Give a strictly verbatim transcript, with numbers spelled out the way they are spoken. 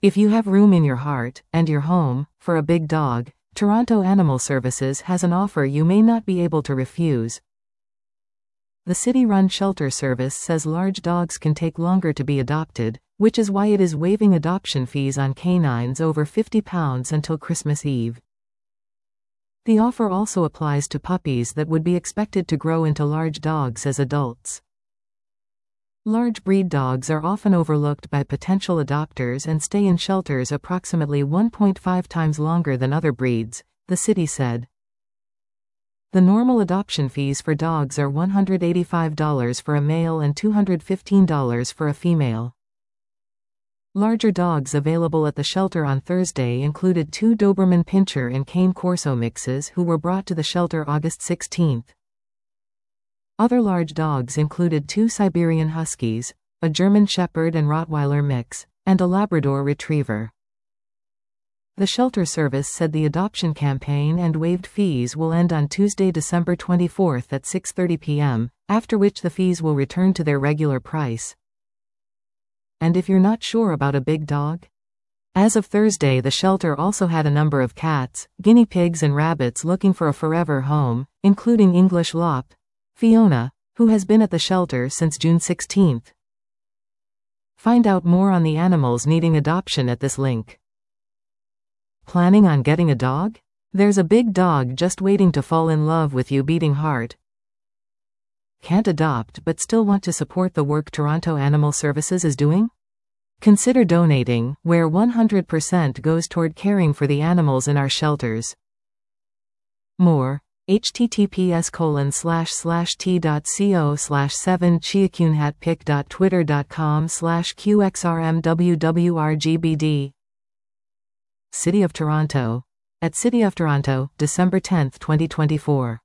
If you have room in your heart, and your home, for a big dog, Toronto Animal Services has an offer you may not be able to refuse. The city-run shelter service says large dogs can take longer to be adopted, which is why it is waiving adoption fees on canines over fifty pounds until Christmas Eve. The offer also applies to puppies that would be expected to grow into large dogs as adults. Large breed dogs are often overlooked by potential adopters and stay in shelters approximately one point five times longer than other breeds, the city said. The normal adoption fees for dogs are one hundred eighty-five dollars for a male and two hundred fifteen dollars for a female. Larger dogs available at the shelter on Thursday included two Doberman Pinscher and Cane Corso mixes who were brought to the shelter August sixteenth. Other large dogs included two Siberian Huskies, a German Shepherd and Rottweiler mix, and a Labrador Retriever. The shelter service said the adoption campaign and waived fees will end on Tuesday, December twenty-fourth at six thirty p m, after which the fees will return to their regular price. And if you're not sure about a big dog? As of Thursday, the shelter also had a number of cats, guinea pigs and rabbits looking for a forever home, including English Lop, Fiona, who has been at the shelter since June sixteenth. Find out more on the animals needing adoption at this link. Planning on getting a dog? There's a big dog just waiting to fall in love with you, beating heart. Can't adopt but still want to support the work Toronto Animal Services is doing? Consider donating, where one hundred percent goes toward caring for the animals in our shelters. More. https colon slash slash t.co slash seven chiakunhatpic.twitter.com slash qxrmwwrgbd. City of Toronto. At City of Toronto, December tenth, twenty twenty-four.